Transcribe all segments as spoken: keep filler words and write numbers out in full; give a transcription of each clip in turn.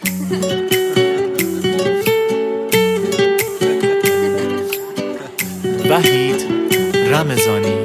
وحید رمضانی.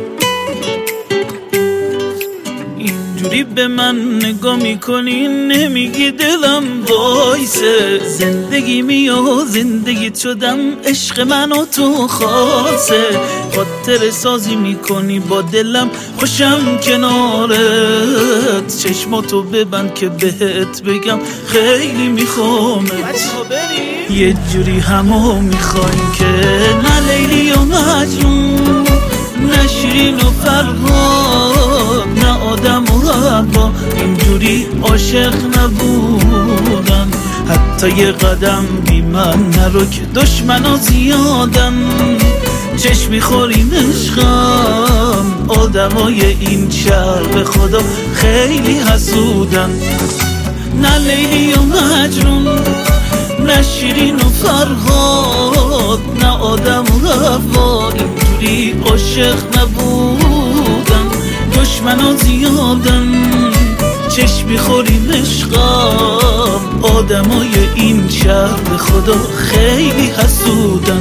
اینجوری به من نگاه میکنی نمیگی دلم وایسه، زندگی میو زندگی شدم عشق من و تو خاصه، خاطر سازی میکنی با دلم خوشم کنارت، چشماتو ببند که بهت بگم خیلی میخوامت، یه جوری همو میخوایم که نه لیلی و مجنون، نه شیرین و فرهاد، نه آدم و حوا، اینجوری عاشق نبودن، حتی یه قدم بی من نرو که دشمنا زیادن، چشم میخوریم عشقم، آدمای این شهر به خدا خیلی حسودن، نه لیلی و مجنون، نه شیرین و فرهاد، نه آدم و حوا، اینجوری عاشق نبودن، دشمنا زیادن، چشم میخوریم عشقم، آدمای این شهر به خدا خیلی حسودن.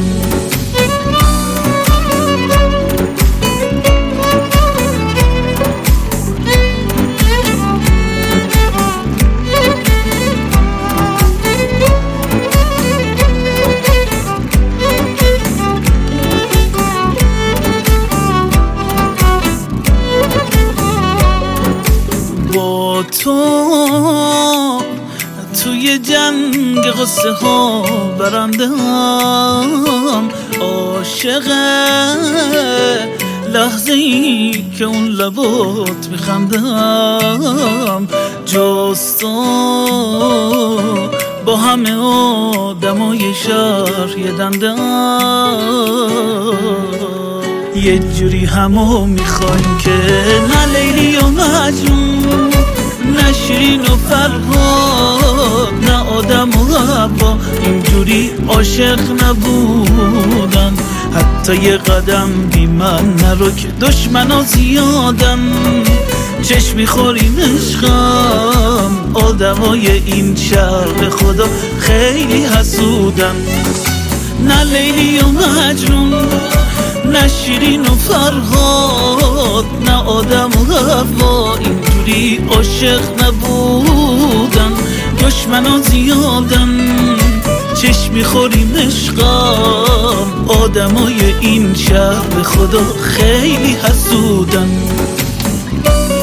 با تو توی جنگ غصه ها برنده هم، عاشق لحظه ای که اون لبات میخندم، جز تو با همه آدمای شهر یه دنده هم، یه جوری همو میخوایم که نه لیلی و مجنون، نه شیرین و فرهاد، نه آدم و حوا، اینجوری عاشق نبودن، حتی یه قدم بی من نرو که دشمنا زیادن، چشم میخوریم عشقم، آدمای این شهر به خدا خیلی حسودن، نه لیلی و مجنون، نه شیرین و فرهاد، نه آدم و حوا، اینجوری عاشق نبودن، دشمنا زیادن، چشم میخوریم عشقم، آدمای این شهر به خدا خیلی حسودن.